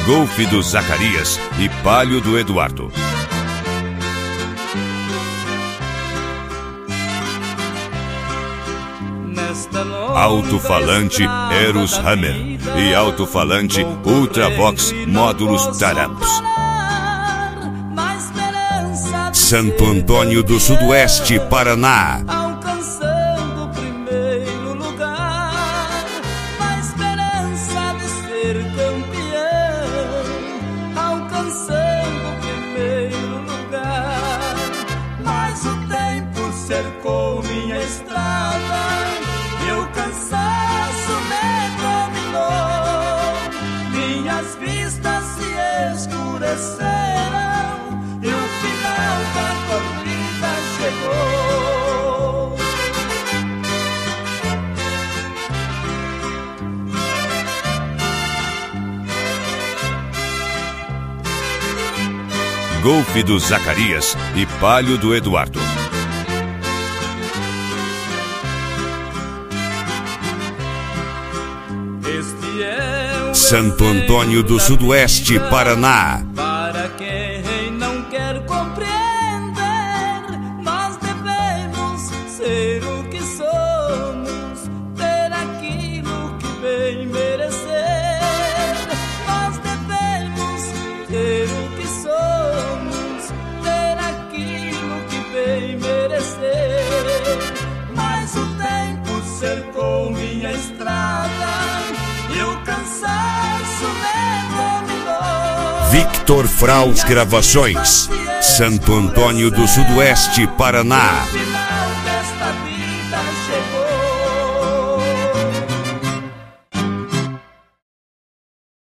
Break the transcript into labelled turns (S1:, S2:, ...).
S1: Golf do Zacarias e Palio do Eduardo. Alto-falante Eros Hammer e alto-falante Ultravox Módulos Taramps. Santo Antônio do Sudoeste, Paraná.
S2: Alcançando o primeiro lugar, na esperança de ser campeão. Alcançando o primeiro lugar, mas o tempo cercou minha estrada e o cansaço me dominou. Minhas vistas se escureceram e o final da corrida chegou.
S1: Golf do Zacarias e Palio do Eduardo.
S2: Este é o
S1: Santo Antônio do Sudoeste, Paraná.
S2: Para quem não quer compreender, nós devemos ser o que somos, ter aquilo que bem merecer. Nós devemos ter o que somos, ter aquilo que bem merecer. Mas o tempo cercou minha estrada e o cansaço me dominou.
S1: Victor Fraus Gravações, Santo Antônio do Sudoeste, Paraná.